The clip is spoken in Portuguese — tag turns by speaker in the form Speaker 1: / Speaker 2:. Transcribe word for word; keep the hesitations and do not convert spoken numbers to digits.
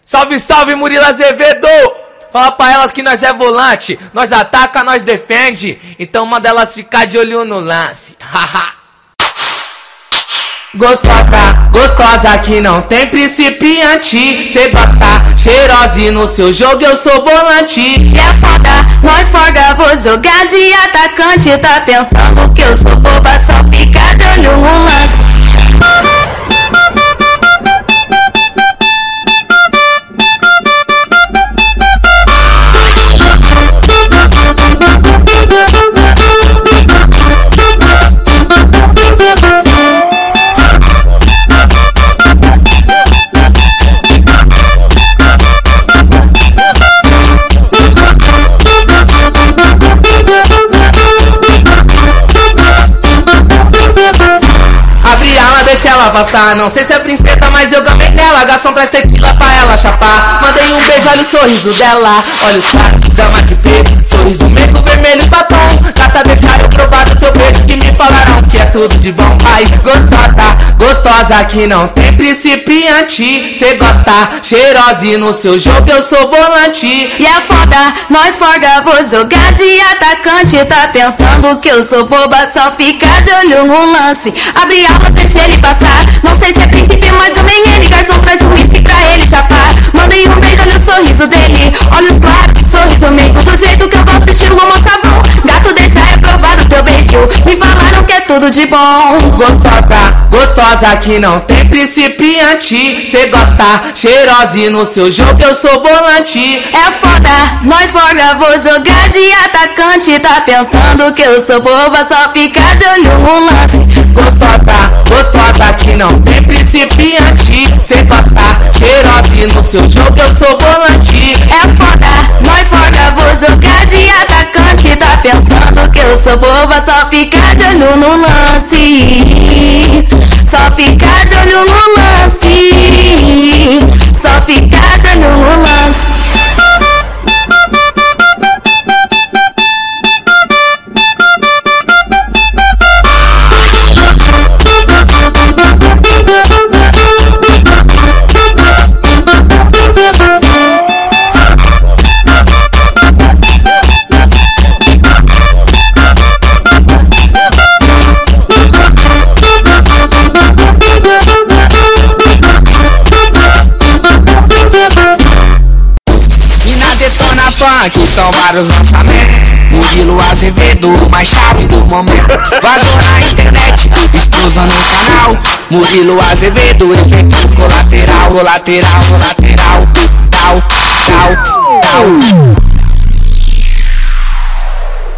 Speaker 1: Salve, salve, Murilo Azevedo! Fala pra elas que nós é volante, nós ataca, nós defende. Então manda elas ficar de olho no lance. Haha. Gostosa, gostosa que não tem principiante. Cê gosta, cheirosa e no seu jogo eu sou volante.
Speaker 2: E é foda, nós forga, vou jogar de atacante. Tá pensando que eu sou boba, só fica de olho no lance.
Speaker 1: Deixa ela passar, não sei se é princesa, mas eu gamei nela. Garçom traz tequila pra ela chapar. Mandei um beijo, olha o sorriso dela. Olha os caras, dama de peito, sorriso meio vermelho batom. Gata, deixar eu provar do teu beijo, que me falaram que é tudo de bom. Ai, gostosa, gostosa que não tem principiante. Cê gosta, cheirosa e no seu jogo eu sou volante.
Speaker 2: E é foda, nós forga, vou jogar de atacante. Tá pensando que eu sou boba, só fica de olho no lance. Abre alas, deixa ele passar. Não sei se é príncipe, mas também ele. Garçom traz um whisky pra ele chapar. Mandei um beijo, olha o sorriso dele. Olhos claros, sorriso meio do jeito que eu gosto, estilo moçavão. Gato, deixa eu provar o teu beijo. Me falaram que é tudo de bom.
Speaker 1: Gostosa, gostosa que não tem principiante. Cê gosta, cheirosa e no seu jogo eu sou volante.
Speaker 2: É foda, nós forga, vou jogar de atacante. Tá pensando que eu sou boba, só fica de olho no lance.
Speaker 1: Gostosa, gostosa que não tem principiante. Cê gosta, cheirosa e no seu jogo eu sou volante.
Speaker 2: É foda, nós forga, vou jogar de atacante. Tá pensando que eu sou boba, só fica de olho no lance. Só fica de olho no lance. Só fica de olho no lance.
Speaker 3: Que são vários lançamentos. Murilo Azevedo, o mais chave do momento. Vazou na internet, explosão no canal. Murilo Azevedo, efeito colateral, colateral, colateral. Tal, tal, tal.